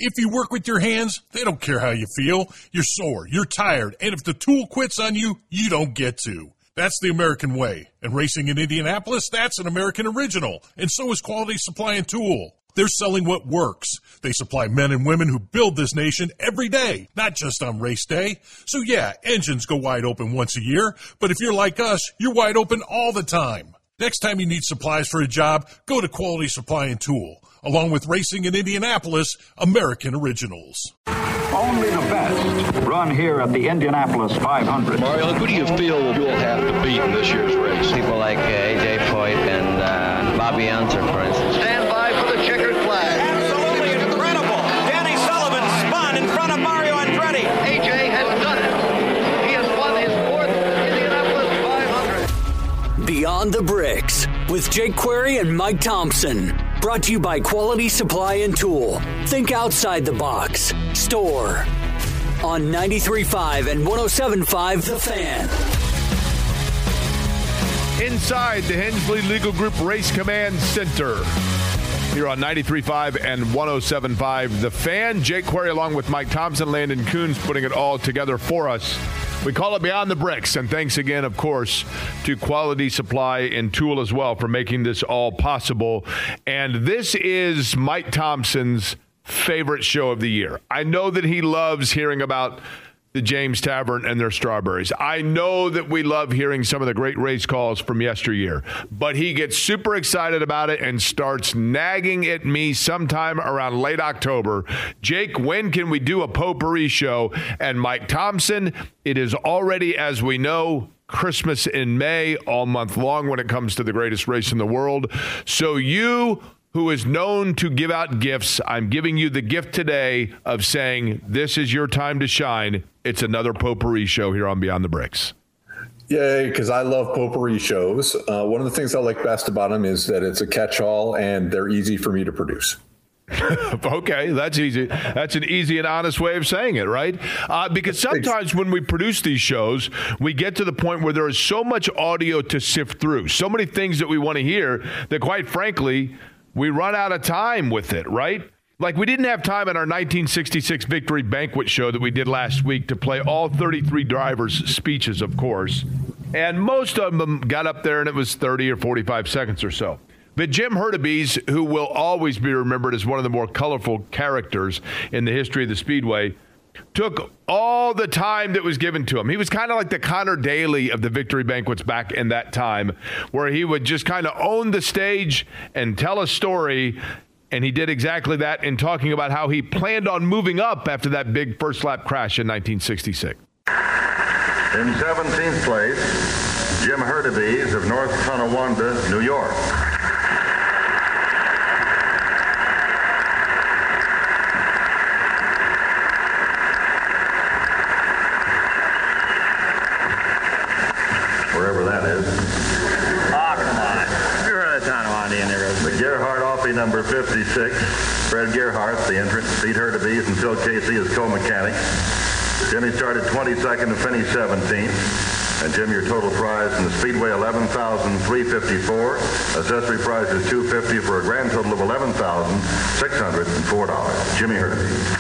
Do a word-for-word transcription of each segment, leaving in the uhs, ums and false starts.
If you work with your hands, they don't care how you feel. You're sore, you're tired, and if the tool quits on you, you don't get to. That's the American way. And racing in Indianapolis, that's an American original. And so is Quality Supply and Tool. They're selling what works. They supply men and women who build this nation every day, not just on race day. So yeah, engines go wide open once a year, but if you're like us, you're wide open all the time. Next time you need supplies for a job, go to Quality Supply and Tool. Along with racing in Indianapolis, American Originals. Only the best run here at the Indianapolis five hundred. Mario, who do you feel you'll have to beat in this year's race? People like uh, A J Foyt and uh, Bobby Unser, for instance. Stand by for the checkered flag. Absolutely incredible. Danny Sullivan spun in front of Mario Andretti. A J has done it. He has won his fourth Indianapolis five hundred. Beyond the Bricks with Jake Query and Mike Thompson. Brought to you by Quality Supply and Tool. Think outside the box. Store. On ninety-three point five and one oh seven point five The Fan. Inside the Hensley Legal Group Race Command Center. Here on ninety-three point five and one oh seven point five The Fan. Jake Query along with Mike Thompson, Landon Coons putting it all together for us. We call it Beyond the Bricks, and thanks again, of course, to Quality Supply and Tool as well for making this all possible. And this is Mike Thompson's favorite show of the year. I know that he loves hearing about the James Tavern and their strawberries. I know that we love hearing some of the great race calls from yesteryear, but he gets super excited about it and starts nagging at me sometime around late October. Jake, when can we do a potpourri show? And Mike Thompson, it is already, as we know, Christmas in May, all month long when it comes to the greatest race in the world. So you, who is known to give out gifts, I'm giving you the gift today of saying this is your time to shine. It's another potpourri show here on Beyond the Bricks. Yay, because I love potpourri shows. Uh, one of the things I like best about them is that it's a catch-all and they're easy for me to produce. Okay, that's easy. That's an easy and honest way of saying it, right? Uh, because sometimes when we produce these shows, we get to the point where there is so much audio to sift through, so many things that we want to hear that, quite frankly, we run out of time with it, right? Like we didn't have time in our nineteen sixty-six Victory Banquet show that we did last week to play all thirty-three drivers' speeches, of course. And most of them got up there and it was thirty or forty-five seconds or so. But Jim Hurtubise, who will always be remembered as one of the more colorful characters in the history of the Speedway, took all the time that was given to him. He was kind of like the Connor Daly of the Victory Banquets back in that time, where he would just kind of own the stage and tell a story. And he did exactly that in talking about how he planned on moving up after that big first lap crash in nineteen sixty-six. In seventeenth place, Jim Hurtubise of North Tonawanda, New York. Wherever that is. Oh, come on. You're out of Tonawanda in there. The Gerhard Offie, number fifty-six. Fred Gerhardt, the entrant, beat Hurtubise and Phil Casey as co-mechanic. Jimmy started twenty-second and finished seventeenth. And Jim, your total prize in the Speedway, eleven thousand three hundred fifty-four dollars. Accessory prize is two hundred fifty dollars for a grand total of eleven thousand six hundred four dollars. Jimmy Hurtubise.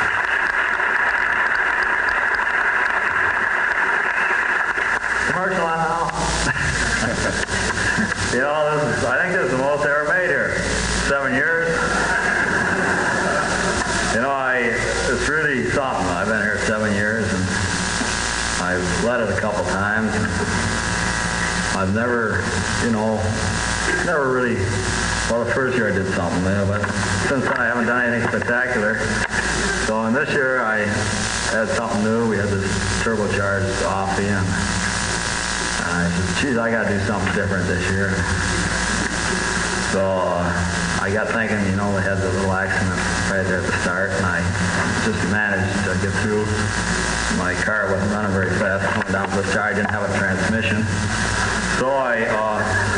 Commercial on now. You know, this is, I think this is the most ever made here. Seven years. You know, I it's really something. I've been here seven years, and I've led it a couple times. I've never, you know, never really. Well, the first year I did something, yeah, but since then I haven't done anything spectacular. So in this year I had something new. We had this turbocharged Offie, and I said, geez, I got to do something different this year. So uh, I got thinking, you know, we had the little accident right there at the start, and I just managed to get through. My car wasn't running very fast. Coming down to the side, I didn't have a transmission. So I uh,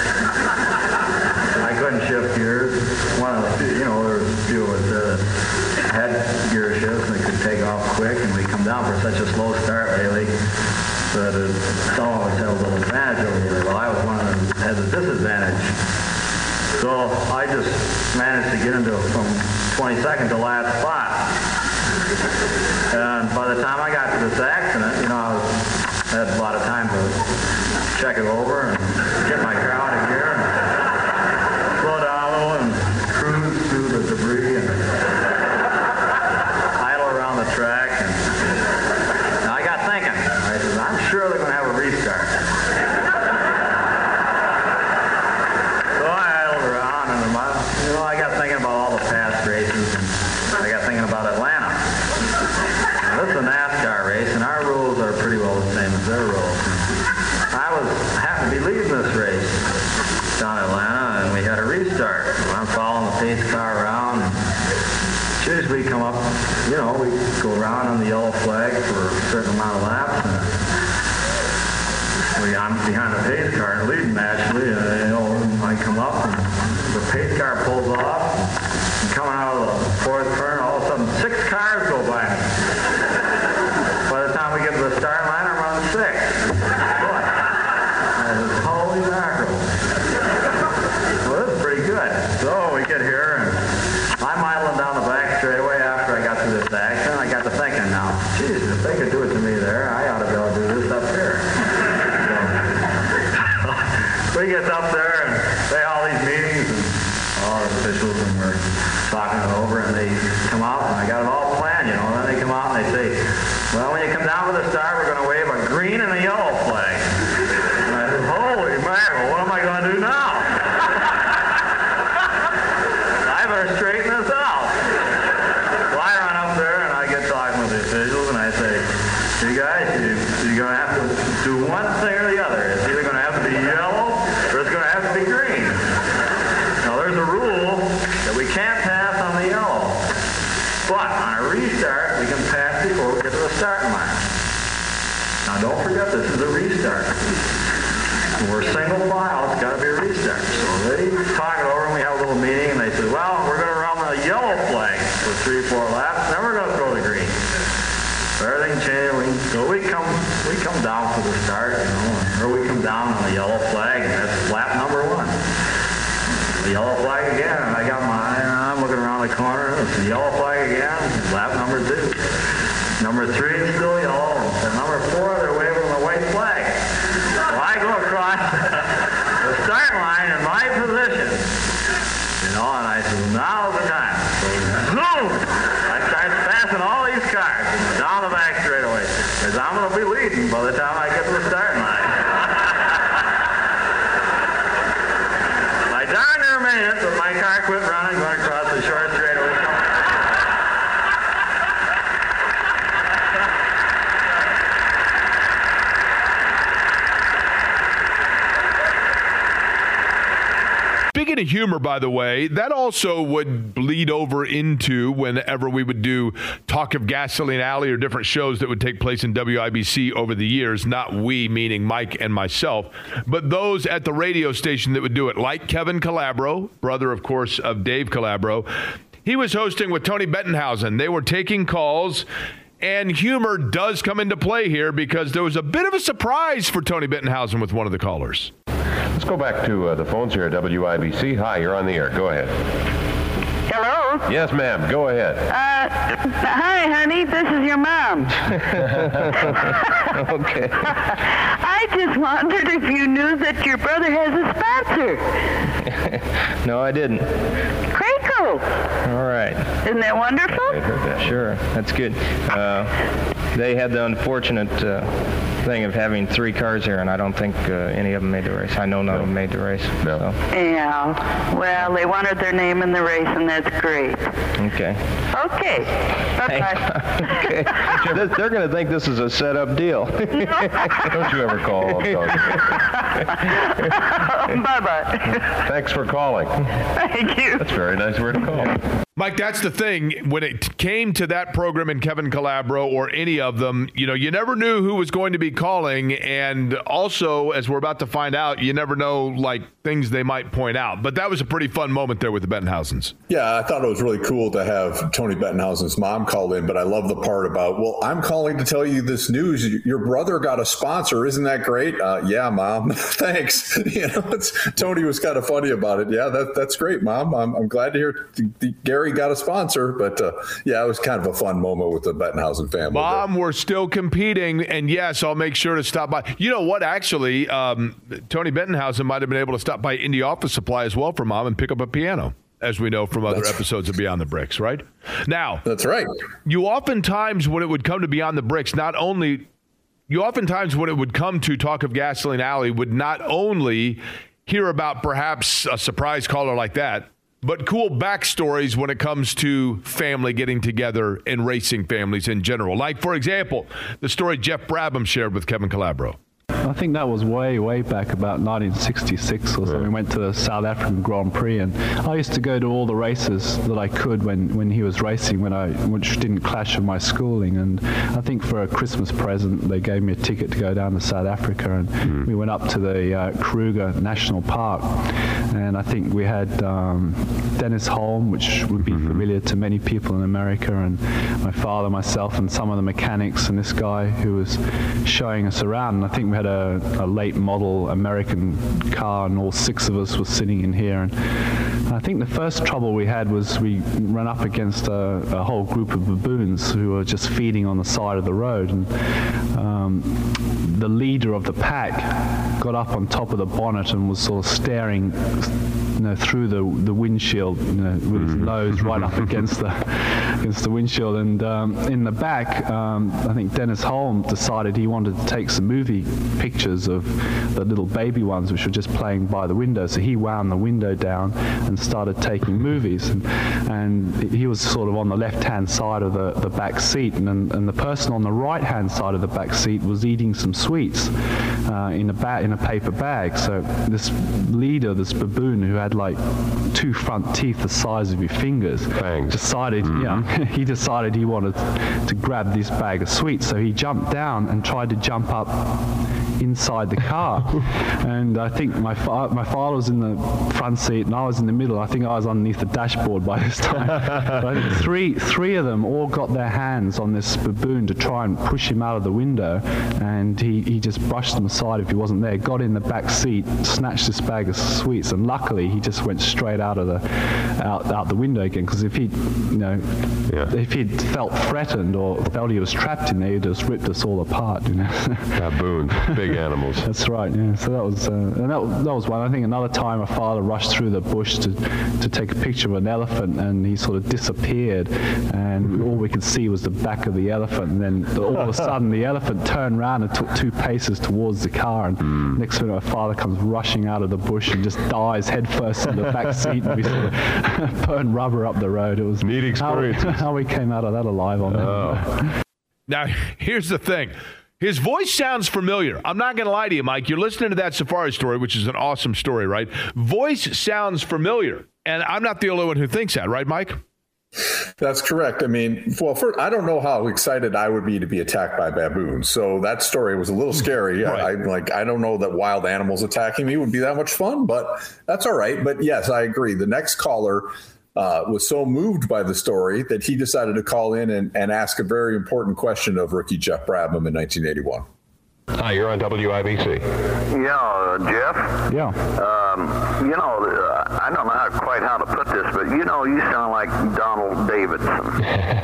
I couldn't shift gears. One of the, you know, there was a few with uh, had gear shifts, and they could take off quick, and we come down for such a slow start lately. That uh, some of us had a little advantage over here. Well, I was one of them that had a disadvantage. So I just managed to get into from twenty-second to last spot. And by the time I got to this accident, you know, I, was, I had a lot of time to check it over and get my car out of gear and slow down a little and cruise through the debris and idle around the track. And now I got thinking. I said, I'm sure they're going to have a restart. So I idled around and my, you know, I got thinking about all the past races and I got thinking about Atlanta. Now, this is a NASCAR race and our rules are pretty well the same as their rules. I was I happened to be leading this race down in Atlanta, and we had a restart. I'm following the pace car around, and as soon as we come up, you know, we go around on the yellow flag for a certain amount of laps, and we, I'm behind the pace car and leading naturally, and you know, I come up, and the pace car pulls off, and coming out of the fourth turn, all of a sudden six cars go by me. By the time we get to the start line, I'm on six. Holy mackerel. Well, this is pretty good. So we get here, and I'm idling down the back straightaway after I got through this accident. I got to thinking now, geez, if they could do it to me there, I ought to be able to do this up here. So we get up there, and they have all these meetings, and all the officials, and we're talking it over, and they come out, and I got it all planned, you know, and then they come out and they say, well, when you come down for the start, we're going to wave a green and a yellow flag. Holy mackerel, what am I going to do now? I better straighten this out. Well, I run up there and I get talking with the officials and I say, you guys, you, you're going to have to do one thing or the other. It's either going to have to be yellow or it's going to have to be green. Now, there's a rule that we can't pass on the yellow. But on a restart, we can pass before we get to the starting line. Now, don't forget, this is a restart. We're single file, it's got to be a restart. So they talk it over and we have a little meeting and they say, well, we're going to run the yellow flag for three, four laps, then we're going to throw the green. So everything changed. So we come we come down for the start, you know, or we come down on the yellow flag and that's lap number one. The yellow flag again, and I got my, I'm looking around the corner, it's the yellow flag again, lap number two. Number three is still yellow, and number four, they're waving the white flag. Well, I go across the start line in my position, you know, and I said, now's the time. So, zoom! I start passing all these cars down the back straightaway, because I'm going to be leading by the time I get to the starting line. I darn near made it, but my car quit running, going across the short straightaway. Speaking of humor, by the way, that also would bleed over into whenever we would do Talk of Gasoline Alley or different shows that would take place in W I B C over the years. Not we, meaning Mike and myself, but those at the radio station that would do it, like Kevin Calabro, brother, of course, of Dave Calabro. He was hosting with Tony Bettenhausen. They were taking calls, and humor does come into play here because there was a bit of a surprise for Tony Bettenhausen with one of the callers. Let's go back to uh, the phones here at W I B C. Hi, you're on the air. Go ahead. Hello? Yes, ma'am. Go ahead. Uh, hi, honey. This is your mom. Okay. I just wondered if you knew that your brother has a sponsor. No, I didn't. Craco. All right. Isn't that wonderful? I heard that. Sure. That's good. Uh, they had the unfortunate uh, thing of having three cars here, and I don't think uh, any of them made the race. I know none no. of them made the race. No. So. Yeah. Well, they wanted their name in the race, and that's great. Okay. Okay. Bye-bye. Okay. They're, they're going to think this is a set-up deal. Don't you ever call. Bye-bye. Thanks for calling. Thank you. That's a very nice word to call. Mike, that's the thing. When it came to that program and Kevin Calabro or any of them, you know, you never knew who was going to be calling, and also, as we're about to find out, you never know, like, things they might point out. But that was a pretty fun moment there with the Bettenhausens. Yeah, I thought it was really cool to have Tony Bettenhausen's mom call in, but I love the part about, well, I'm calling to tell you this news. Your brother got a sponsor. Isn't that great? Uh, yeah, Mom. Thanks. You know, it's, Tony was kind of funny about it. Yeah, that, that's great, Mom. I'm, I'm glad to hear the, the, Gary got a sponsor. But, uh, yeah, it was kind of a fun moment with the Bettenhausen family. Mom, but we're still competing, and yes, I'll make sure to stop by. You know what, actually, um, Tony Bettenhausen might have been able to stop by Indie Office Supply as well for Mom and pick up a piano, as we know from other that's episodes of Beyond the Bricks, right? Now, that's right. You oftentimes, when it would come to Beyond the Bricks, not only, you oftentimes, when it would come to talk of Gasoline Alley, would not only hear about perhaps a surprise caller like that, but cool backstories when it comes to family getting together and racing families in general. Like, for example, the story Jeff Brabham shared with Kevin Calabro. I think that was way, way back about nineteen sixty-six or so. We went to the South African Grand Prix, and I used to go to all the races that I could when, when he was racing, when I which didn't clash with my schooling. And I think for a Christmas present, they gave me a ticket to go down to South Africa, and mm. we went up to the uh, Kruger National Park. And I think we had um, Dennis Holm, which would be mm-hmm. familiar to many people in America, and my father, myself, and some of the mechanics, and this guy who was showing us around. And I think we had a A, a late model American car, and all six of us were sitting in here. And I think the first trouble we had was we ran up against a, a whole group of baboons who were just feeding on the side of the road. And um, the leader of the pack got up on top of the bonnet and was sort of staring, you know, through the the windshield, you know, with his nose right up against the against the windshield. And um, in the back, um, I think Dennis Holm decided he wanted to take some movie pictures of the little baby ones which were just playing by the window. So he wound the window down and started taking movies. And, and he was sort of on the left-hand side of the, the back seat, and, and the person on the right-hand side of the back seat was eating some sweets uh, in a ba- in a paper bag. So this leader, this baboon who had like two front teeth the size of your fingers, Fangs. decided, mm-hmm. yeah, he decided he wanted to grab this bag of sweets. So he jumped down and tried to jump up inside the car. And I think my fa- my father was in the front seat and I was in the middle. I think I was underneath the dashboard by this time. But I think three three of them all got their hands on this baboon to try and push him out of the window, and he, he just brushed them aside if he wasn't there, got in the back seat, snatched this bag of sweets, and luckily he just went straight out of the out, out the window again, because if he you know yeah. if he'd felt threatened or felt he was trapped in there, he'd just ripped us all apart, you know. Baboons, big animals. That's right, yeah. So that was uh, and that, that was one. I think another time a father rushed through the bush to to take a picture of an elephant, and he sort of disappeared, and all we could see was the back of the elephant, and then all of a sudden the elephant turned around and took two paces towards the car, and mm. next minute my father comes rushing out of the bush and just dies headfirst in the back seat, and we sort of burned rubber up the road. It was neat experience. How, how we came out of that alive on oh. that. Now, here's the thing. His voice sounds familiar. I'm not going to lie to you, Mike. You're listening to that Safari story, which is an awesome story, right? Voice sounds familiar. And I'm not the only one who thinks that, right, Mike? That's correct. I mean, well, first, I don't know how excited I would be to be attacked by baboons. So that story was a little scary. Right. I, I like, I don't know that wild animals attacking me would be that much fun, but that's all right. But yes, I agree. The next caller Uh, was so moved by the story that he decided to call in and, and ask a very important question of rookie Jeff Brabham in nineteen eighty-one. Hi, you're on W I B C. Yeah, Jeff? Yeah. Um, you know, uh, I don't know how, quite how to put this, but you know, you sound like Donald Davidson.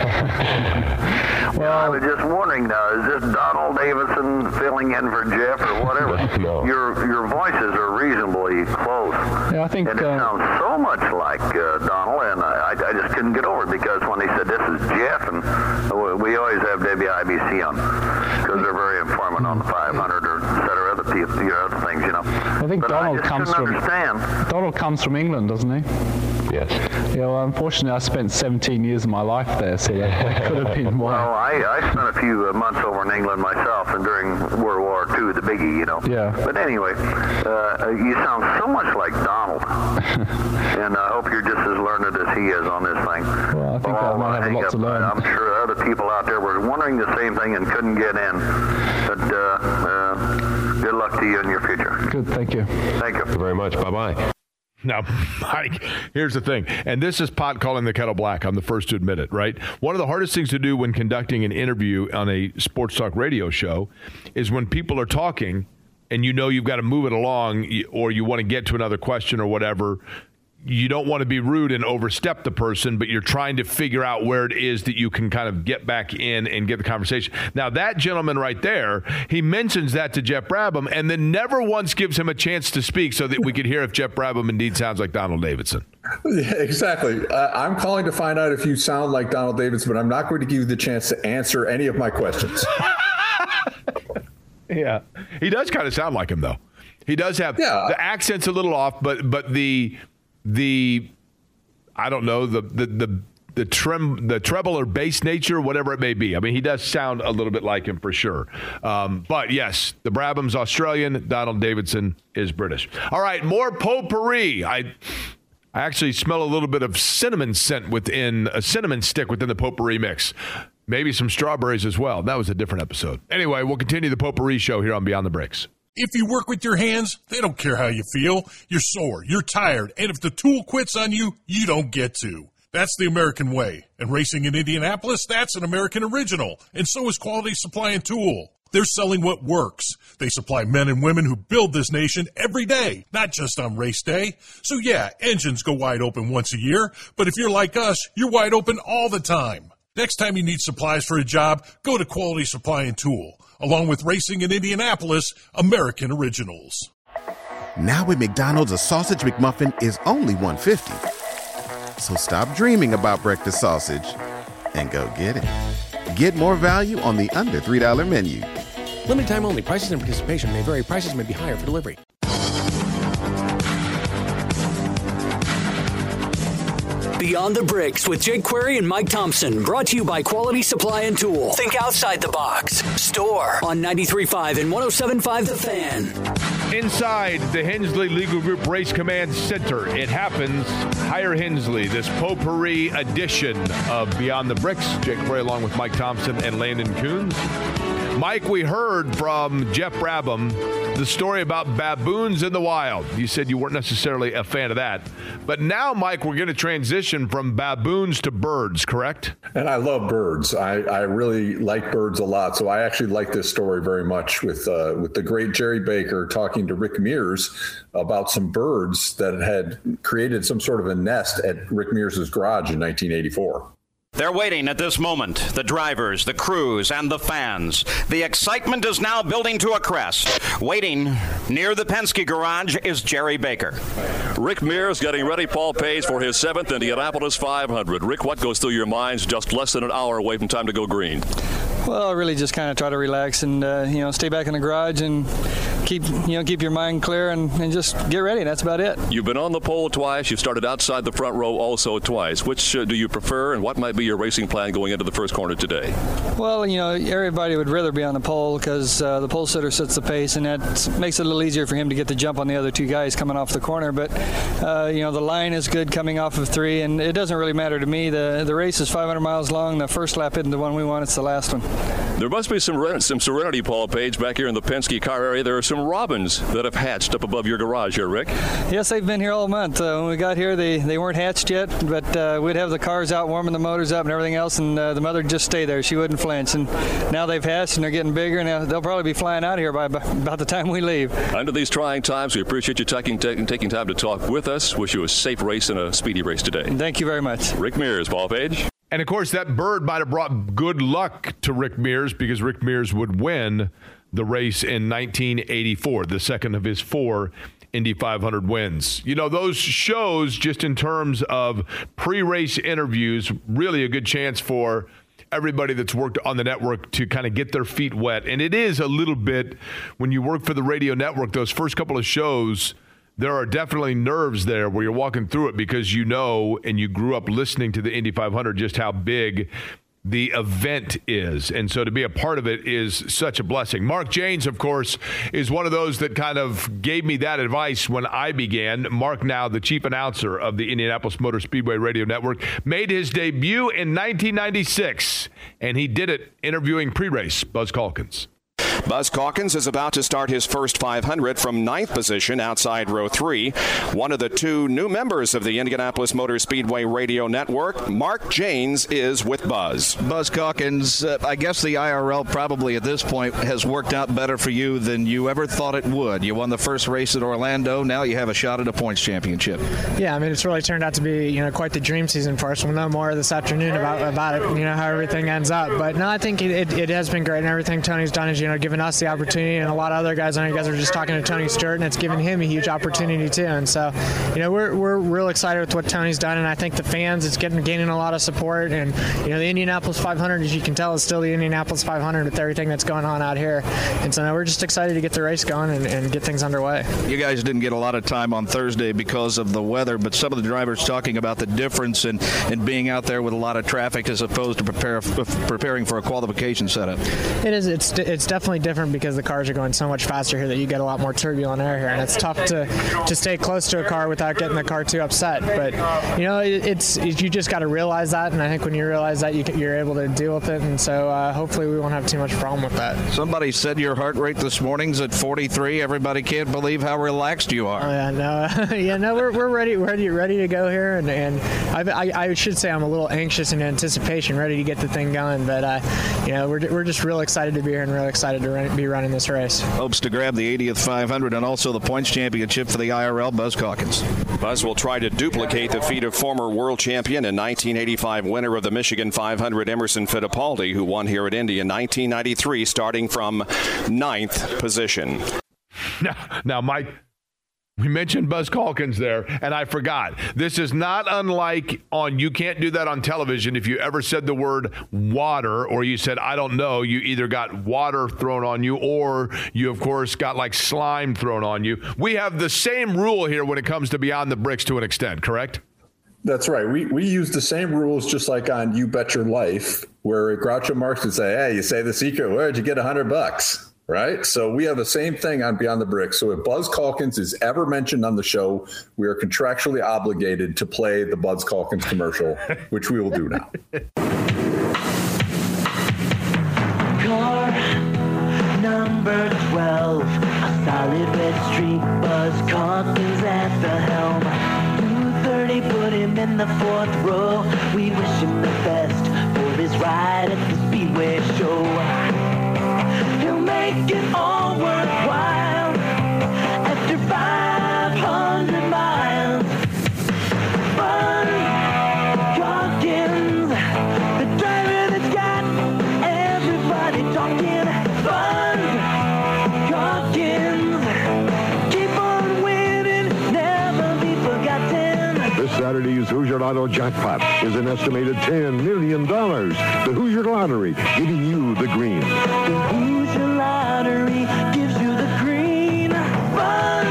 Well, I was just wondering now, is this Donald Davidson filling in for Jeff or whatever? No. Your your voices are reasonably close. Yeah, I think. And it uh, sounds so much like uh, Donald, and I, I just couldn't get over it because when he said this is Jeff, and we always have W I B C on because they're very informative on the five hundred or et cetera, other people, you know, other things, you know. I think but Donald I just comes from. Understand. Donald comes from England, doesn't he? Yes. Yeah, well, unfortunately, I spent seventeen years of my life there, so that, that could have been why. Well, I, I spent a few uh, months over in England myself, and during World War Two, the biggie, you know. Yeah. But anyway, uh, you sound so much like Donald, and I hope you're just as learned as he is on this thing. Well, I think well, I might have a lot up, to learn. I'm sure other people out there were wondering the same thing and couldn't get in. But uh, uh, good luck to you in your future. Good, thank you. Thank you. Thank you very much. Bye-bye. Now, Mike, here's the thing, and this is pot calling the kettle black. I'm the first to admit it, right? One of the hardest things to do when conducting an interview on a sports talk radio show is when people are talking and you know you've got to move it along or you want to get to another question or whatever. You don't want to be rude and overstep the person, but you're trying to figure out where it is that you can kind of get back in and get the conversation. Now, that gentleman right there, he mentions that to Jeff Brabham and then never once gives him a chance to speak so that we could hear if Jeff Brabham indeed sounds like Donald Davidson. Yeah, exactly. Uh, I'm calling to find out if you sound like Donald Davidson, but I'm not going to give you the chance to answer any of my questions. Yeah. He does kind of sound like him, though. He does have yeah. the accent's a little off, but but the the I don't know the the the the trem the treble or bass nature, whatever it may be. I mean, he does sound a little bit like him for sure. Um, but yes, the Brabham's Australian. Donald Davidson is British. All right, more potpourri. I I actually smell a little bit of cinnamon scent within a cinnamon stick within the potpourri mix. Maybe some strawberries as well. That was a different episode. Anyway, we'll continue the potpourri show here on Beyond the Breaks. If you work with your hands, they don't care how you feel. You're sore, you're tired, and if the tool quits on you, you don't get to. That's the American way. And racing in Indianapolis, that's an American original. And so is Quality Supply and Tool. They're selling what works. They supply men and women who build this nation every day, not just on race day. So yeah, engines go wide open once a year, but if you're like us, you're wide open all the time. Next time you need supplies for a job, go to Quality Supply and Tool. Along with racing in Indianapolis, American Originals. Now at McDonald's, a sausage McMuffin is only one dollar fifty. So stop dreaming about breakfast sausage and go get it. Get more value on the under three dollar menu. Limited time only. Prices and participation may vary. Prices may be higher for delivery. Beyond the Bricks with Jake Query and Mike Thompson. Brought to you by Quality Supply and Tool. Think outside the box. Store on ninety-three point five and one oh seven point five The Fan. Inside the Hensley Legal Group Race Command Center, it happens. Hire Hensley, this potpourri edition of Beyond the Bricks. Jake Query along with Mike Thompson and Landon Coons. Mike, we heard from Jeff Brabham the story about baboons in the wild. You said you weren't necessarily a fan of that. But now, Mike, we're going to transition from baboons to birds, correct? And I love birds. I, I really like birds a lot. So I actually like this story very much with uh, with the great Jerry Baker talking to Rick Mears about some birds that had created some sort of a nest at Rick Mears' garage in nineteen eighty-four. They're waiting at this moment, the drivers, the crews, and the fans. The excitement is now building to a crest. Waiting near the Penske garage is Jerry Baker. Rick Mears getting ready, Paul Page, for his seventh Indianapolis five hundred. Rick, what goes through your minds just less than an hour away from time to go green? Well, I really just kind of try to relax and, uh, you know, stay back in the garage and keep, you know, keep your mind clear and, and just get ready. That's about it. You've been on the pole twice. You started outside the front row also twice. Which uh, do you prefer, and what might be your racing plan going into the first corner today? Well, you know, everybody would rather be on the pole because uh, the pole sitter sets the pace, and that makes it a little easier for him to get the jump on the other two guys coming off the corner. But, uh, you know, the line is good coming off of three, and it doesn't really matter to me. The, the race is five hundred miles long. The first lap isn't the one we want. It's the last one. There must be some some serenity, Paul Page, back here in the Penske car area. There are some robins that have hatched up above your garage here, Rick. Yes, they've been here all month. Uh, when we got here, they, they weren't hatched yet, but uh, we'd have the cars out warming the motors up and everything else, and uh, the mother would just stay there. She wouldn't flinch. And now they've hatched, and they're getting bigger, and they'll probably be flying out of here by about the time we leave. Under these trying times, we appreciate you taking, taking, taking time to talk with us. Wish you a safe race and a speedy race today. Thank you very much. Rick Mears, Paul Page. And, of course, that bird might have brought good luck to Rick Mears because Rick Mears would win the race in nineteen eighty-four, the second of his four Indy five hundred wins. You know, those shows, just in terms of pre-race interviews, really a good chance for everybody that's worked on the network to kind of get their feet wet. And it is a little bit, when you work for the radio network, those first couple of shows, there are definitely nerves there where you're walking through it because you know and you grew up listening to the Indy five hundred just how big the event is. And so to be a part of it is such a blessing. Mark Jaynes, of course, is one of those that kind of gave me that advice when I began. Mark, now the chief announcer of the Indianapolis Motor Speedway Radio Network, made his debut in nineteen ninety-six, and he did it interviewing pre-race Buzz Calkins. Buzz Calkins is about to start his first five hundred from ninth position outside row three. One of the two new members of the Indianapolis Motor Speedway Radio Network, Mark Jaynes, is with Buzz. Buzz Calkins, uh, I guess the I R L probably at this point has worked out better for you than you ever thought it would. You won the first race at Orlando. Now you have a shot at a points championship. Yeah, I mean, it's really turned out to be, you know, quite the dream season for us. We'll know more this afternoon about, about it, you know, how everything ends up. But no, I think it, it, it has been great, and everything Tony's done is, you know, given us the opportunity, and a lot of other guys. I know you guys were just talking to Tony Stewart, and it's given him a huge opportunity too. And so, you know, we're we're real excited with what Tony's done, and I think the fans, it's getting gaining a lot of support. And you know, the Indianapolis five hundred, as you can tell, is still the Indianapolis five hundred with everything that's going on out here. And so now we're just excited to get the race going and, and get things underway. You guys didn't get a lot of time on Thursday because of the weather, but some of the drivers talking about the difference in, in being out there with a lot of traffic as opposed to prepare preparing for a qualification setup. It is. It's it's definitely different because the cars are going so much faster here that you get a lot more turbulent air here, and it's tough to to stay close to a car without getting the car too upset. But you know, it, it's it, you just got to realize that, and I think when you realize that, you, you're able to deal with it, and so uh, hopefully we won't have too much problem with that. Somebody said your heart rate this morning's at forty-three. Everybody can't believe how relaxed you are. Oh, yeah, no, yeah, no, we're we're ready, ready, ready to go here, and and I, I, I should say I'm a little anxious in anticipation, ready to get the thing going. But uh, you know, we're we're just real excited to be here and real excited to run, be running this race. Hopes to grab the eightieth five hundred and also the points championship for the I R L, Buzz Calkins. Buzz will try to duplicate the feat of former world champion and nineteen eighty-five winner of the Michigan five hundred, Emerson Fittipaldi, who won here at Indy in nineteen ninety-three, starting from ninth position. Now, now Mike, we mentioned Buzz Calkins there, and I forgot. This is not unlike on, you can't do that on television. If you ever said the word water, or you said, I don't know, you either got water thrown on you, or you, of course, got like slime thrown on you. We have the same rule here when it comes to Beyond the Bricks to an extent, correct? That's right. We we use the same rules just like on You Bet Your Life, where Groucho Marx would say, hey, you say the secret, where'd you get a hundred bucks? Right. So we have the same thing on Beyond the Bricks. So if Buzz Calkins is ever mentioned on the show, we are contractually obligated to play the Buzz Calkins commercial, which we will do now. Car number twelve, a solid red streak, Buzz Calkins at the helm. two thirty put him in the fourth row. We wish him the best for his ride at the Speedway Show. Make it all worthwhile after five hundred miles. Buzz Calkins, the driver that's got everybody talking. Buzz Calkins, keep on winning, never be forgotten. This Saturday's Hoosier Lotto jackpot is an estimated ten million dollars. The Hoosier Lottery giving you the green. The Hoosier Lottery gives you the green. Buzz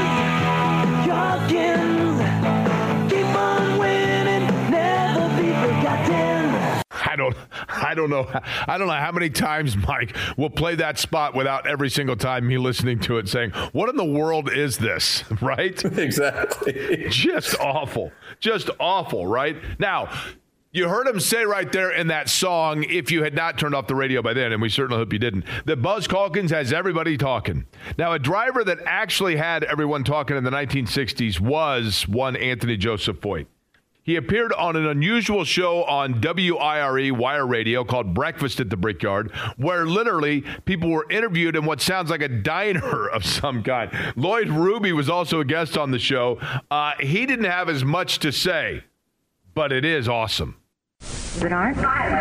Calkins, keep on winning, never be forgotten. I don't, I don't know. I don't know how many times, Mike, will play that spot without every single time me listening to it saying, what in the world is this? Right? Exactly. Just awful. Just awful, right? Now, you heard him say right there in that song, if you had not turned off the radio by then, and we certainly hope you didn't, that Buzz Calkins has everybody talking. Now, a driver that actually had everyone talking in the nineteen sixties was one Anthony Joseph Foyt. He appeared on an unusual show on W I R E Wire Radio called Breakfast at the Brickyard, where literally people were interviewed in what sounds like a diner of some kind. Lloyd Ruby was also a guest on the show. Uh, he didn't have as much to say, but it is awesome. Good art?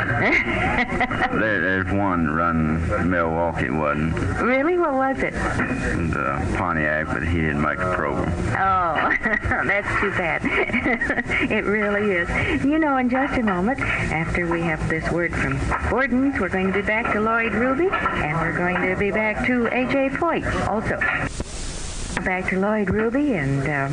there, there's one run Milwaukee, wasn't. Really? What was it? The Pontiac, but he didn't make the program. Oh, that's too bad. It really is. You know, in just a moment, after we have this word from Gordon's, we're going to be back to Lloyd Ruby, and we're going to be back to A J Foyt also. Back to Lloyd Ruby, and uh,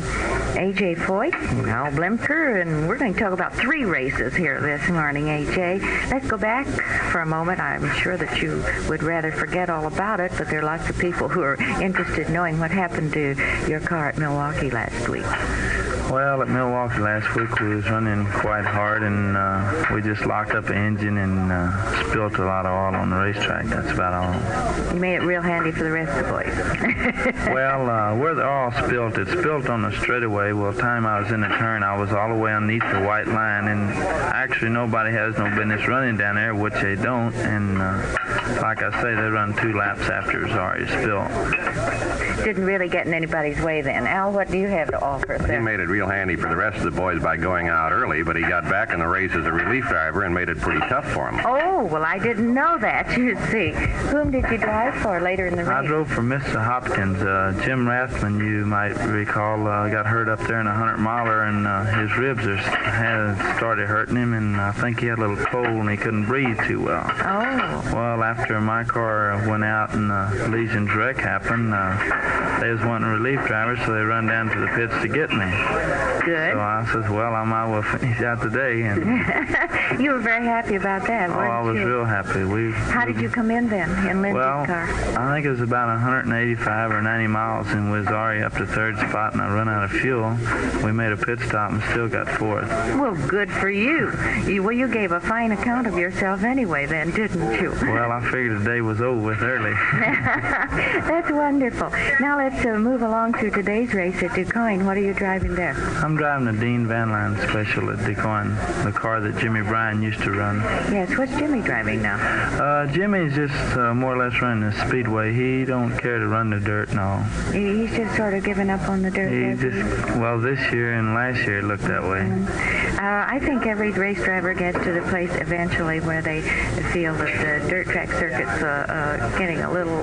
A J Foyt, Al Blimker, and we're going to talk about three races here this morning, A J. Let's go back for a moment. I'm sure that you would rather forget all about it, but there are lots of people who are interested in knowing what happened to your car at Milwaukee last week. Well, at Milwaukee last week, we was running quite hard, and uh, we just locked up the engine and uh, spilt a lot of oil on the racetrack. That's about all. You made it real handy for the rest of the boys. Well, uh, where the oil spilt, it spilt on the straightaway. Well, the time I was in the turn, I was all the way underneath the white line, and actually nobody has no business running down there, which they don't, and uh, like I say, they run two laps after it's already spilled. Didn't really get in anybody's way then. Al, what do you have to offer us there? He made it real handy for the rest of the boys by going out early, but he got back in the race as a relief driver and made it pretty tough for him. Oh, well, I didn't know that. You see. Whom did you drive for later in the race? I drove for Mister Hopkins. Uh, Jim Rathman, you might recall, uh, got hurt up there in a hundred miler, and uh, his ribs are, had started hurting him, and I think he had a little cold and he couldn't breathe too well. Oh. Well, after my car went out and the uh, Legion's wreck happened, uh, they was wanting relief drivers, so they run down to the pits to get me. Good. So I says, well, I might well finish out today. And you were very happy about that, oh, weren't I was you? real happy. We. How did you come in then in Lindsay's well, car? I think it was about one hundred eighty-five or ninety miles, and was already up to third spot, and I run out of fuel. We made a pit stop and still got fourth. Well, good for you. you. Well, you gave a fine account of yourself anyway then, didn't you? Well, I figured the day was over with early. That's wonderful. Now let's uh, move along to today's race at DuQuoin. What are you driving there? I'm driving the Dean Van Line Special at DuQuoin, the car that Jimmy Bryan used to run. Yes, what's Jimmy driving now? Uh, Jimmy's just uh, more or less running the speedway. He don't care to run the dirt, no. He, he's just sort of given up on the dirt. He just, he? well, this year and last year it looked that way. Mm. Uh, I think every race driver gets to the place eventually where they feel that the dirt track circuit's uh, uh, getting a little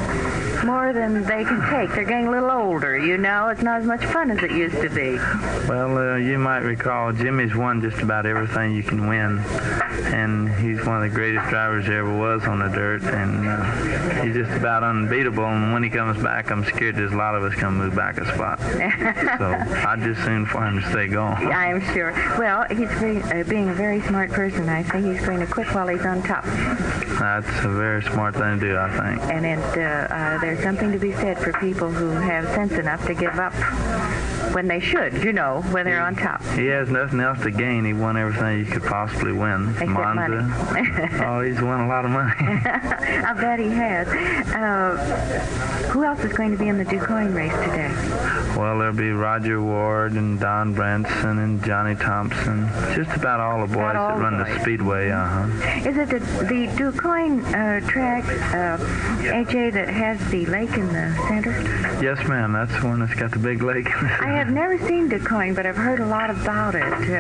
uh, more than they can take. They're getting a little older, you know. It's not as much fun as it used to be. Well, uh, you might recall Jimmy's won just about everything you can win, and he's one of the greatest drivers there ever was on the dirt, and uh, he's just about unbeatable, and when he comes back, I'm scared there's a lot of us going to move back a spot. So I'd just soon for him to stay going. I'm sure. Well, he's very, uh, being a very smart person. I think he's going to quit while he's on top. That's a very smart thing to do, I think. And it, uh, uh, there's something to be said for people who have sense enough to give up when they should, you know, when they're on top. He has nothing else to gain. He won everything he could possibly win. Except Monza. Money. Oh, he's won a lot of money. I bet he has. Uh, who else is going to be in the DuQuoin race today? Well, there'll be Roger Ward and Don Branson and Johnny Thompson. Just about all the boys all that run boys. the speedway, uh-huh. Is it the, the DuQuoin uh, track, uh, A J, that has the lake in the center? Yes, ma'am. That's the one that's got the big lake in the center. I have never seen DuQuoin, but I've heard a lot about it.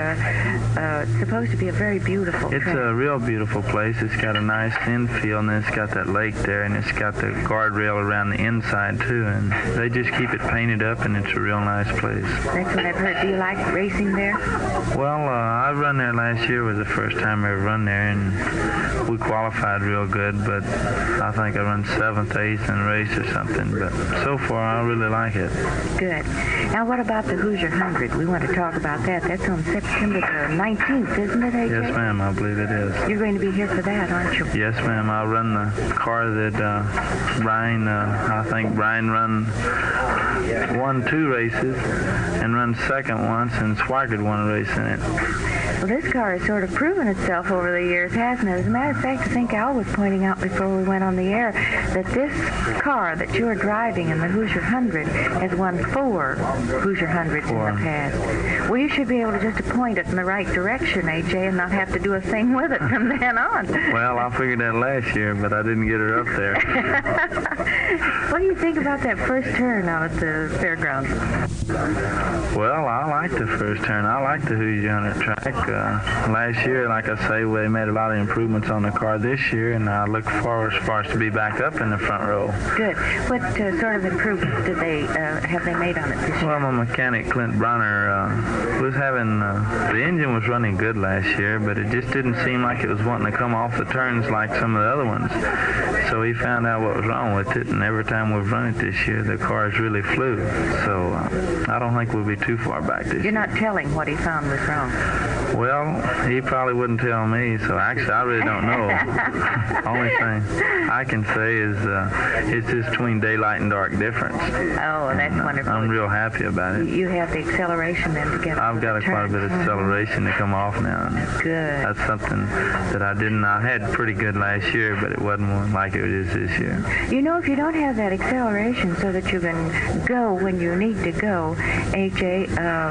Uh, uh, it's supposed to be a very beautiful It's track. a real beautiful place. It's got a nice infield, and it's got that lake there, and it's got the guardrail around the inside, too. And they just keep it painted up, and it's a real nice place. That's what I've heard. Do you like racing there? Well, uh, I run there last year. Was the first time I ever run there, and we qualified real good, but I think I run seventh, eighth in the race or something. But so far, I really like it. Good. Now, what about the Hoosier Hundred? We want to talk about that. That's on September the nineteenth, isn't it, A J? Yes, ma'am. I believe it is. You're going to be here for that, aren't you? Yes, ma'am. I'll run the car that uh, Brian, uh, I think Brian run won two races and run second once, and Swigert won a race in it. Well, this car has sort of proven itself over the years, hasn't it? As a matter of fact, I think Al was pointing out before we went on the air that this car that you're driving in the Hoosier Hundred has won four Hoosier Hundreds in the past. Well, you should be able to just point it in the right direction, A J, and not have to do a thing with it from then on. Well, I figured that last year, but I didn't get her up there. What do you think about that first turn out at the fairgrounds? Well, I like the first turn. I like the Hoosier Hundred track. Uh, uh, last year, like I say, we made a lot of improvements on the car this year, and I look forward for us to be back up in the front row. Good. What uh, sort of improvements did they uh, have they made on it this year? Well, my mechanic, Clint Bronner, uh, was having, uh, the engine was running good last year, but it just didn't seem like it was wanting to come off the turns like some of the other ones. So he found out what was wrong with it, and every time we've run it this year, the cars really flew. So uh, I don't think we'll be too far back this year. You're not telling what he found was wrong. Well, he probably wouldn't tell me, so actually I really don't know. Only thing I can say is uh, it's just between daylight and dark difference. Oh, that's and, uh, wonderful. I'm real happy about it. You have the acceleration then to get I've got a quite a bit of acceleration to come off now. And good. That's something that I didn't. I had pretty good last year, but it wasn't like it is this year. You know, if you don't have that acceleration so that you can go when you need to go, A J, uh,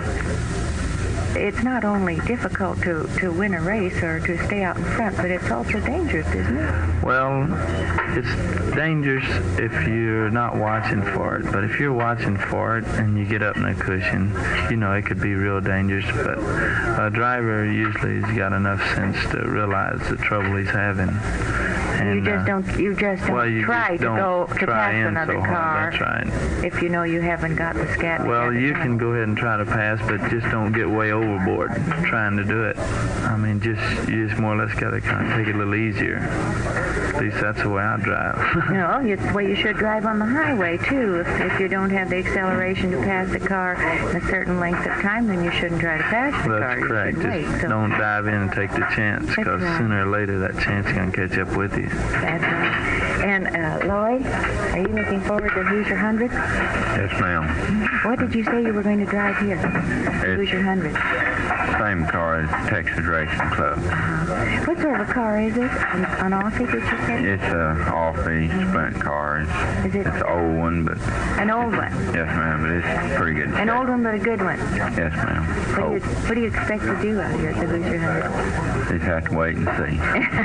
it's not only difficult to, to win a race or to stay out in front, but it's also dangerous, isn't it? Well, it's dangerous if you're not watching for it. But if you're watching for it and you get up in a cushion, you know, it could be real dangerous. But a driver usually has got enough sense to realize the trouble he's having. And, you just don't. You just don't well, you try just to don't go to try pass in another so car. That's right. If you know you haven't got the scat. Well, you can go ahead and try to pass, but just don't get way overboard trying to do it. I mean, just you just more or less got to kind of take it a little easier. At least that's the way I drive. You know, it's the way you should drive on the highway too. If, if you don't have the acceleration to pass the car in a certain length of time, then you shouldn't try to pass the That's car. That's correct. Just wait, so. Don't dive in and take the chance, because right. sooner or later that chance is going to catch up with you. That's right. And uh, Lloyd, are you looking forward to Hoosier Hundred? Yes, ma'am. What did you say you were going to drive here? Hoosier Hundred. Same car as Texas Racing Club. Uh-huh. What sort of a car is it? An, an Offie, did you say? It's a Offie sprint car. It's, is it? It's an old one, but an old one. Yes, ma'am. But it's pretty good. An old one, but a good one. Yes, ma'am. What do, you, what do you expect to do out here at the Hoosier Hundred? Just have to wait and see.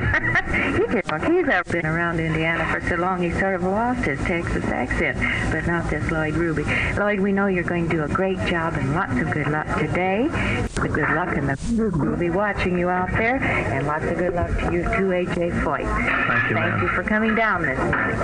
he just, he's been around Indiana for so long, he sort of lost his Texas accent, but not this Lloyd Ruby. Lloyd, we know you're going to do a great job, and lots of good luck today. The good luck, and the, we'll be watching you out there, and lots of good luck to you too, A J Foyt. Thank you, Thank you for coming down this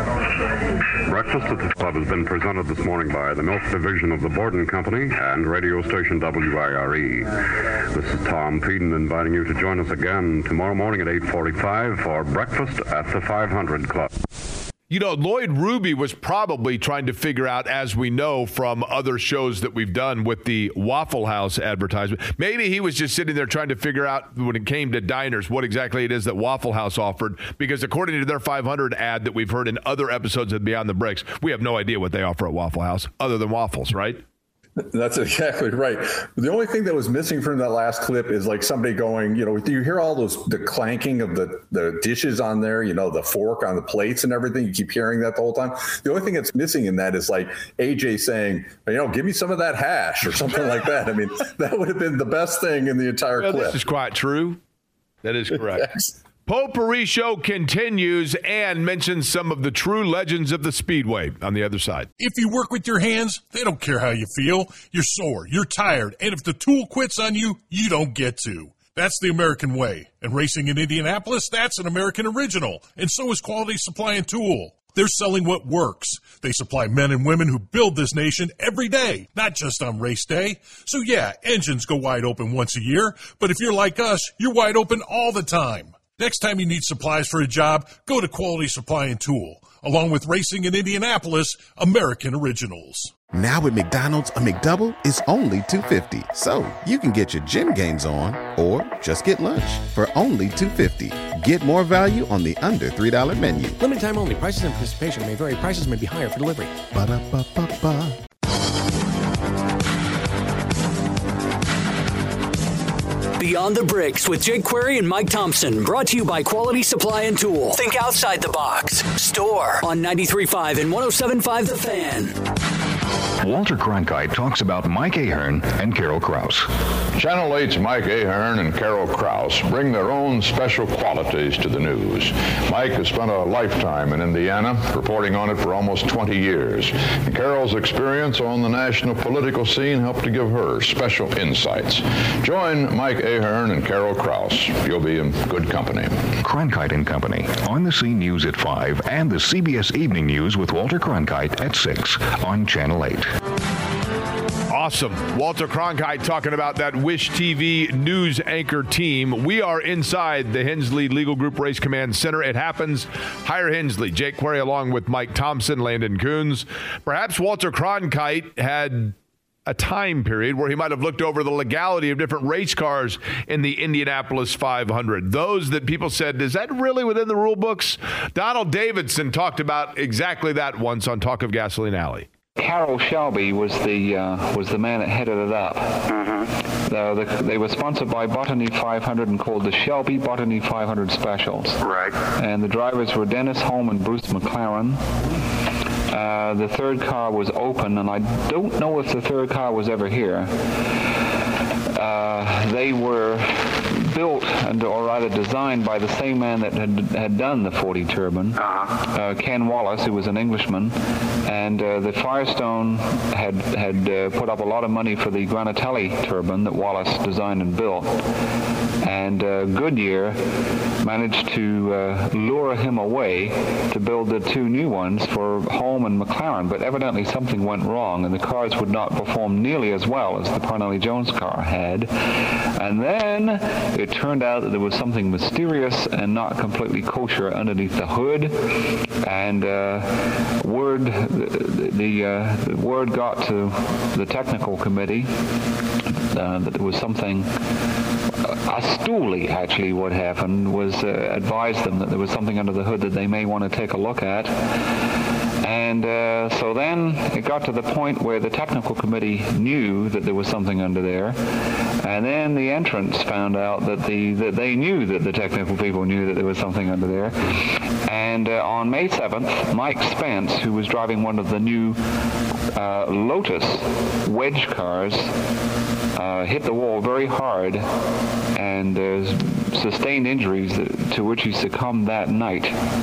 morning. Breakfast at the Club has been presented this morning by the Milk Division of the Borden Company and radio station W I R E. This is Tom Peden inviting you to join us again tomorrow morning at eight forty-five for Breakfast at the five hundred Club. You know, Lloyd Ruby was probably trying to figure out, as we know from other shows that we've done with the Waffle House advertisement, maybe he was just sitting there trying to figure out when it came to diners what exactly it is that Waffle House offered, because according to their five hundred ad that we've heard in other episodes of Beyond the Bricks, we have no idea what they offer at Waffle House other than waffles, right? That's exactly right. The only thing that was missing from that last clip is like somebody going, you know, you hear all those, the clanking of the, the dishes on there, you know, the fork on the plates and everything. You keep hearing that the whole time. The only thing that's missing in that is like A J saying, you know, give me some of that hash or something like that. I mean, that would have been the best thing in the entire well, clip. This is quite true. That is correct. Yes. Potpourri Show continues and mentions some of the true legends of the Speedway on the other side. If you work with your hands, they don't care how you feel. You're sore, you're tired, and if the tool quits on you, you don't get to. That's the American way. And racing in Indianapolis, that's an American original. And so is Quality Supply and Tool. They're selling what works. They supply men and women who build this nation every day, not just on race day. So yeah, engines go wide open once a year, but if you're like us, you're wide open all the time. Next time you need supplies for a job, go to Quality Supply and Tool. Along with racing in Indianapolis, American Originals. Now at McDonald's, a McDouble is only two dollars and fifty cents. So you can get your gym gains on or just get lunch for only two dollars and fifty cents. Get more value on the under three dollar menu. Limited time only. Prices and participation may vary. Prices may be higher for delivery. Ba-da-ba-ba-ba. Beyond the Bricks with Jake Query and Mike Thompson. Brought to you by Quality Supply and Tool. Think outside the box. Store on ninety-three point five and one oh seven point five The Fan. Walter Cronkite talks about Mike Ahern and Carol Krause. Channel eight's Mike Ahern and Carol Krause bring their own special qualities to the news. Mike has spent a lifetime in Indiana, reporting on it for almost twenty years. And Carol's experience on the national political scene helped to give her special insights. Join Mike Ahern and Carol Krause. You'll be in good company. Cronkite and Company, on the scene news at five, and the C B S Evening News with Walter Cronkite at six on Channel eight. Awesome. Walter Cronkite talking about that Wish T V news anchor team. We are inside the Hensley Legal Group Race Command Center. It happens. Hire Hensley. Jake Query along with Mike Thompson, Landon Coons. Perhaps Walter Cronkite had a time period where he might have looked over the legality of different race cars in the Indianapolis five hundred. Those that people said, is that really within the rule books? Donald Davidson talked about exactly that once on Talk of Gasoline Alley. Carroll Shelby was the uh, was the man that headed it up. Mm-hmm. Uh, the, they were sponsored by Botany five hundred and called the Shelby Botany five hundred Specials. Right. And the drivers were Dennis Holm and Bruce McLaren. Uh, the third car was open, and I don't know if the third car was ever here. Uh, they were built, and or rather designed, by the same man that had, had done the forty Turbine, uh-huh. uh, Ken Wallace, who was an Englishman. And uh, the Firestone had had uh, put up a lot of money for the Granatelli turbine that Wallace designed and built. And uh, Goodyear managed to uh, lure him away to build the two new ones for Holm and McLaren. But evidently something went wrong, and the cars would not perform nearly as well as the Parnelli-Jones car had. And then it turned out that there was something mysterious and not completely kosher underneath the hood. And uh, word, the, the, uh, the word got to the technical committee uh, that there was something. Uh, Astuli, actually, what happened was uh, advised them that there was something under the hood that they may want to take a look at. And uh, so then it got to the point where the technical committee knew that there was something under there. And then the entrants found out that the that they knew that the technical people knew that there was something under there. And uh, on May seventh, Mike Spence, who was driving one of the new uh, Lotus wedge cars, uh, hit the wall very hard and uh, sustained injuries to which he succumbed that night.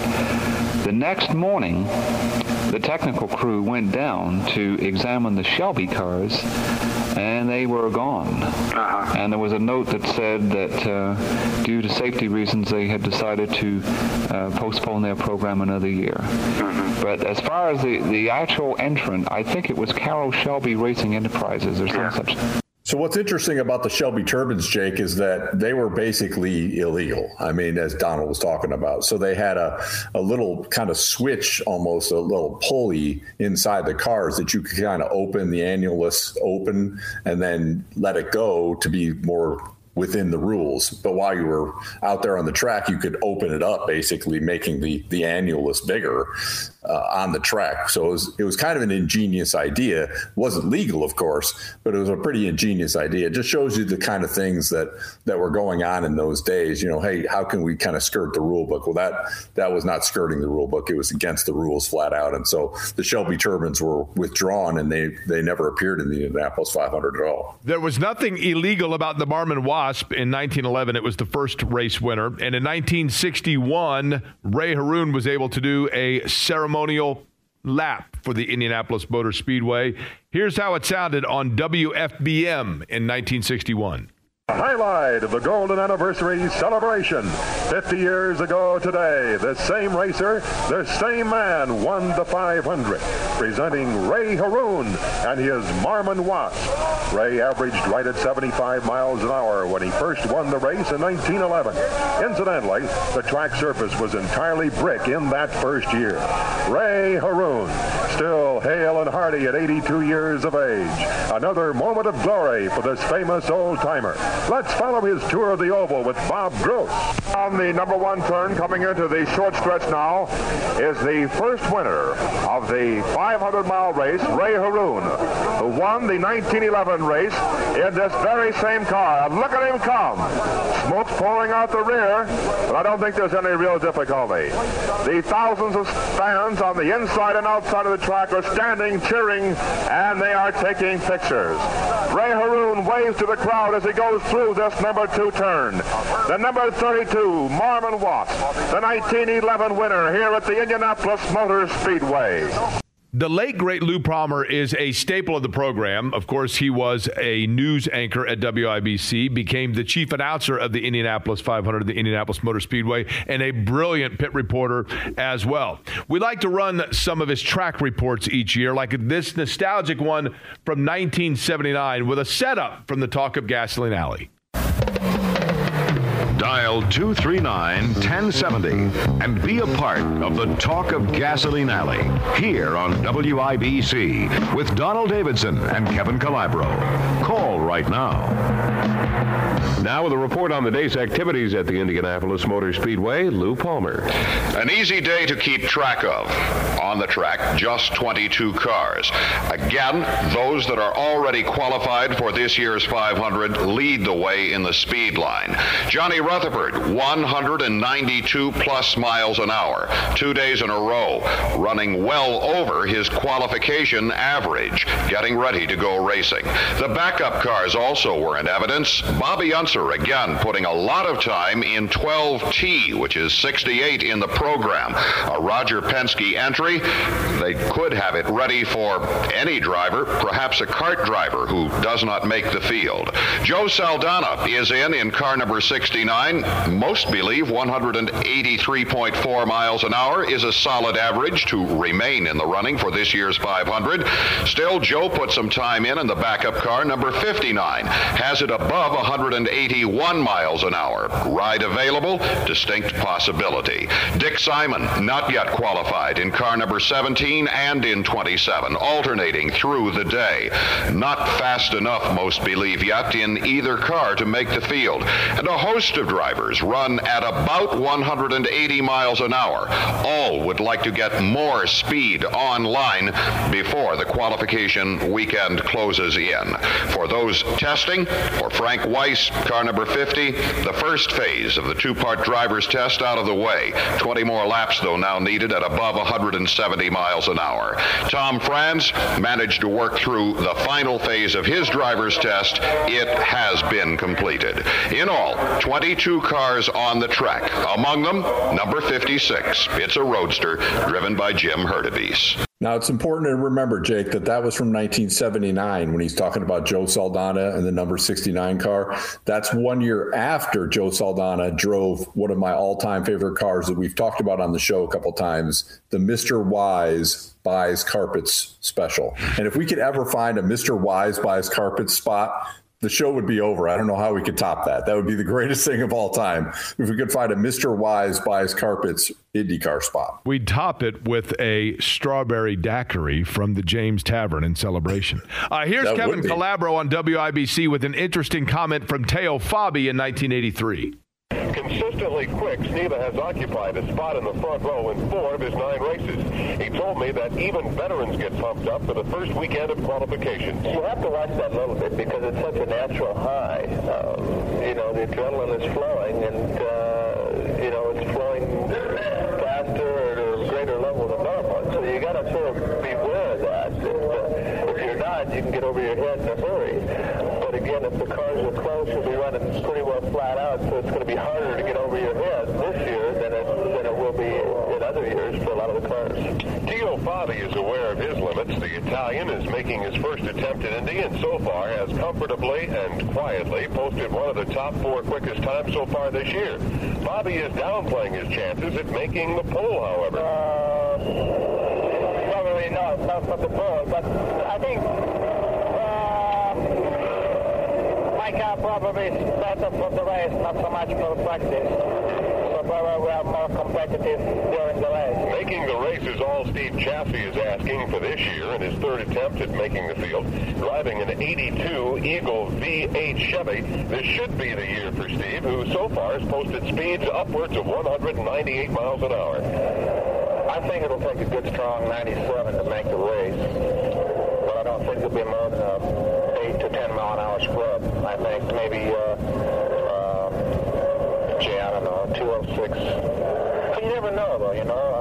The next morning, the technical crew went down to examine the Shelby cars, and they were gone. Uh-huh. And there was a note that said that uh, due to safety reasons, they had decided to uh, postpone their program another year. Mm-hmm. But as far as the, the actual entrant, I think it was Carroll Shelby Racing Enterprises or some yeah. such. So what's interesting about the Shelby turbines, Jake, is that they were basically illegal. I mean, as Donald was talking about. So they had a, a little kind of switch, almost a little pulley inside the cars that you could kind of open the annulus open and then let it go to be more within the rules. But while you were out there on the track, you could open it up, basically making the, the annulus bigger uh, on the track. So it was, it was kind of an ingenious idea. It wasn't legal, of course, but it was a pretty ingenious idea. It just shows you the kind of things that, that were going on in those days. You know, hey, how can we kind of skirt the rule book? Well, that, that was not skirting the rule book. It was against the rules flat out. And so the Shelby turbines were withdrawn, and they, they never appeared in the Indianapolis five hundred at all. There was nothing illegal about the Marmon Wasp. In nineteen eleven, it was the first race winner. And in nineteen sixty-one, Ray Haroon was able to do a ceremonial lap for the Indianapolis Motor Speedway. Here's how it sounded on W F B M in nineteen sixty-one. A highlight of the Golden Anniversary celebration. fifty years ago today, the same racer, the same man won the five hundred, presenting Ray Haroon and his Marmon Wasp. Ray averaged right at seventy-five miles an hour when he first won the race in nineteen eleven. Incidentally, the track surface was entirely brick in that first year. Ray Haroon, still hale and hearty at eighty-two years of age. Another moment of glory for this famous old-timer. Let's follow his tour of the oval with Bob Gross. On the number one turn, coming into the short stretch now, is the first winner of the five hundred mile race, Ray Haroon, who won the nineteen eleven race in this very same car. Look at him come. Smoke pouring out the rear, but I don't think there's any real difficulty. The thousands of fans on the inside and outside of the track are standing, cheering, and they are taking pictures. Ray Haroon waves to the crowd as he goes through this number two turn. The number thirty-two, Marmon Watts, the nineteen eleven winner here at the Indianapolis Motor Speedway. The late, great Lou Palmer is a staple of the program. Of course, he was a news anchor at W I B C, became the chief announcer of the Indianapolis five hundred, the Indianapolis Motor Speedway, and a brilliant pit reporter as well. We like to run some of his track reports each year, like this nostalgic one from nineteen seventy-nine with a setup from the Talk of Gasoline Alley. Dial two three nine, one zero seven zero and be a part of the Talk of Gasoline Alley here on W I B C with Donald Davidson and Kevin Calabro. Call right now. Now with a report on the day's activities at the Indianapolis Motor Speedway, Lou Palmer. An easy day to keep track of. On the track, just twenty-two cars. Again, those that are already qualified for this year's five hundred lead the way in the speed line. Johnny Rutherford, one hundred ninety-two plus miles an hour, two days in a row, running well over his qualification average, getting ready to go racing. The backup cars also were in evidence. Bobby Unser, again, putting a lot of time in twelve T, which is sixty-eight in the program. A Roger Penske entry. They could have it ready for any driver, perhaps a kart driver who does not make the field. Joe Saldana is in in car number sixty-nine. Most believe one hundred eighty-three point four miles an hour is a solid average to remain in the running for this year's five hundred. Still, Joe put some time in in the backup car number fifty-nine. Has it above one hundred eighty-one miles an hour. Ride available, distinct possibility. Dick Simon, not yet qualified in car number seventeen and in twenty-seven, alternating through the day. Not fast enough, most believe yet, in either car to make the field. And a host of drivers run at about one hundred eighty miles an hour. All would like to get more speed online before the qualification weekend closes in. For those testing, for Frank Weiss, car number fifty, the first phase of the two-part driver's test out of the way. twenty more laps, though, now needed at above one hundred seventy miles an hour. Tom Franz managed to work through the final phase of his driver's test. It has been completed. In all, twenty-two cars on the track. Among them, number fifty-six. It's a roadster driven by Jim Hurtubise. Now, it's important to remember, Jake, that that was from nineteen seventy-nine when he's talking about Joe Saldana and the number sixty-nine car. That's one year after Joe Saldana drove one of my all-time favorite cars that we've talked about on the show a couple times, the Mister Wise Buys Carpets special. And if we could ever find a Mister Wise Buys Carpets spot, the show would be over. I don't know how we could top that. That would be the greatest thing of all time if we could find a Mister Wise Buys Carpets IndyCar spot. We'd top it with a strawberry daiquiri from the James Tavern in celebration. Uh, here's that Kevin Calabro on W I B C with an interesting comment from Teo Fabi in nineteen eighty-three. Consistently quick, Steve has occupied a spot in the front row in four of his nine races. He told me that even veterans get pumped up for the first weekend of qualifications. You have to watch that a little bit because it's such a natural high. Um, you know, the adrenaline is flowing, and, uh, you know, it's flowing faster at a greater level than normal. So you got to sort of beware of that. If, uh, if you're not, you can get over your head in a hurry. But again, if the cars are close, you'll be running pretty well flat out, so it's going to be harder to get over your head this year than it, than it will be in other years for a lot of the cars. Teo Fabi is aware of his limits. The Italian is making his first attempt at Indy and so far has comfortably and quietly posted one of the top four quickest times so far this year. Fabi is downplaying his chances at making the pole, however. Uh, probably not, not for the pole, but I think my car probably is better for the race, not so much for practice. So probably we are more competitive during the race. Making the race is all Steve Chassie is asking for this year in his third attempt at making the field. Driving an eighty-two Eagle V eight Chevy, this should be the year for Steve, who so far has posted speeds upwards of one hundred ninety-eight miles an hour. I think it'll take a good strong ninety-seven to make the race, but I don't think it'll be more than a eight to ten mile an hour scrub. I think maybe uh, uh, gee, I don't know, two oh six. But you never know, though, you know.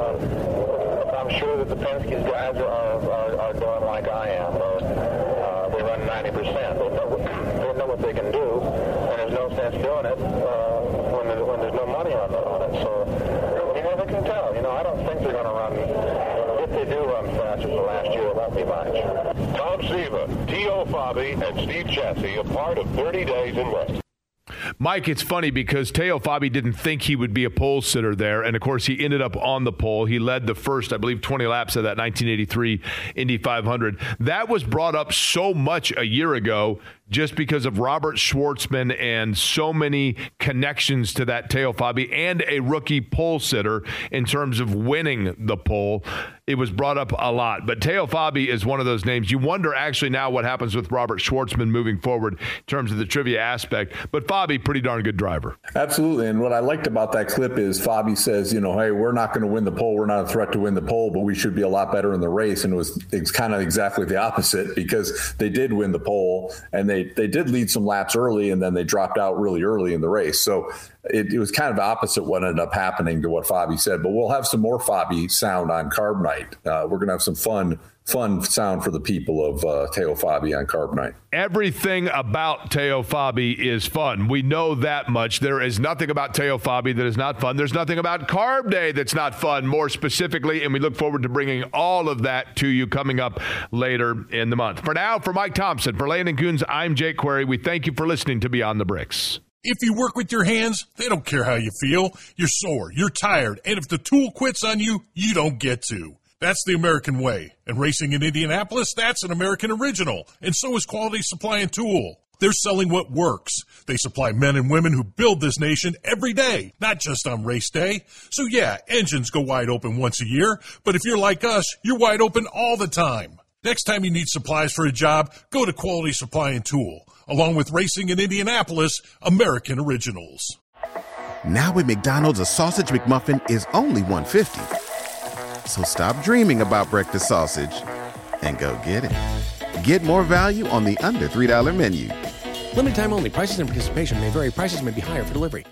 Uh, I'm sure that the Penske's guys are, are, are doing like I am. Uh, uh, they run ninety percent. They know, they know what they can do, and there's no sense doing it uh, when, there's, when there's no money on, on it. So you never can tell. You know, I don't think they're going to run. If they do run fast as the last year, it won't be much. Tom Siva, Tio Fabi, and Steve Chassie, a part of thirty days in West. Mike, it's funny because Teo Fabi didn't think he would be a pole sitter there. And, of course, he ended up on the pole. He led the first, I believe, twenty laps of that nineteen eighty-three Indy five hundred. That was brought up so much a year ago just because of Robert Schwartzman and so many connections to that Teo Fabi and a rookie pole sitter in terms of winning the pole. It was brought up a lot. But Teo Fabi is one of those names. You wonder actually now what happens with Robert Schwartzman moving forward in terms of the trivia aspect. But Fabi, pretty darn good driver. Absolutely. And what I liked about that clip is Fabi says, you know, hey, we're not going to win the pole. We're not a threat to win the pole, but we should be a lot better in the race. And it was it's kind of exactly the opposite because they did win the pole and they They did lead some laps early, and then they dropped out really early in the race. So it, it was kind of the opposite what ended up happening to what Fabi said. But we'll have some more Fabi sound on Carb Night. Uh, we're going to have some fun fun sound for the people of uh, Teo Fabi on Carb Night. Everything about Teo Fabi is fun. We know that much. There is nothing about Teo Fabi that is not fun. There's nothing about Carb Day that's not fun, more specifically, and we look forward to bringing all of that to you coming up later in the month. For now, for Mike Thompson, for Landon Coons, I'm Jake Query. We thank you for listening to Beyond the Bricks. If you work with your hands, they don't care how you feel. You're sore, you're tired, and if the tool quits on you, you don't get to. That's the American way. And racing in Indianapolis, that's an American original. And so is Quality Supply and Tool. They're selling what works. They supply men and women who build this nation every day, not just on race day. So yeah, engines go wide open once a year, but if you're like us, you're wide open all the time. Next time you need supplies for a job, go to Quality Supply and Tool. Along with racing in Indianapolis, American originals. Now at McDonald's, a sausage McMuffin is only one dollar fifty. So stop dreaming about breakfast sausage and go get it. Get more value on the under three dollar menu. Limited time only. Prices and participation may vary. Prices may be higher for delivery.